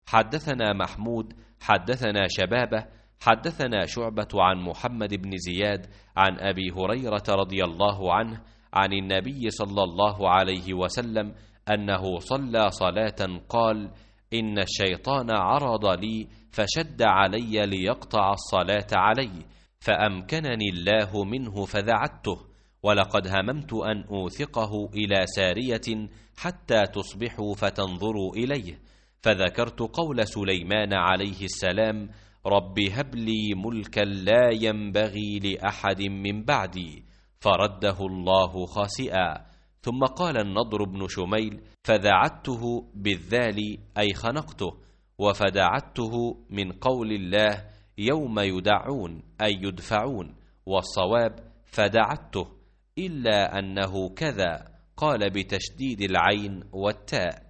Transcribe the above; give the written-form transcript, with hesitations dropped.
حدثنا محمود حدثنا شبابة حدثنا شعبة عن محمد بن زياد عن أبي هريرة رضي الله عنه عن النبي صلى الله عليه وسلم أنه صلى صلاة قال: إن الشيطان عرض لي فشد علي ليقطع الصلاة علي، فأمكنني الله منه فذعته، ولقد هممت أن أوثقه إلى سارية حتى تصبحوا فتنظروا إليه، فذكرت قول سليمان عليه السلام: رب هب لي ملكا لا ينبغي لأحد من بعدي، فرده الله خاسئا. ثم قال النضر بن شميل: فذعته بالذال أي خنقته، وفدعته من قول الله يوم يدعون أي يدفعون، والصواب فدعته، إلا أنه كذا قال بتشديد العين والتاء.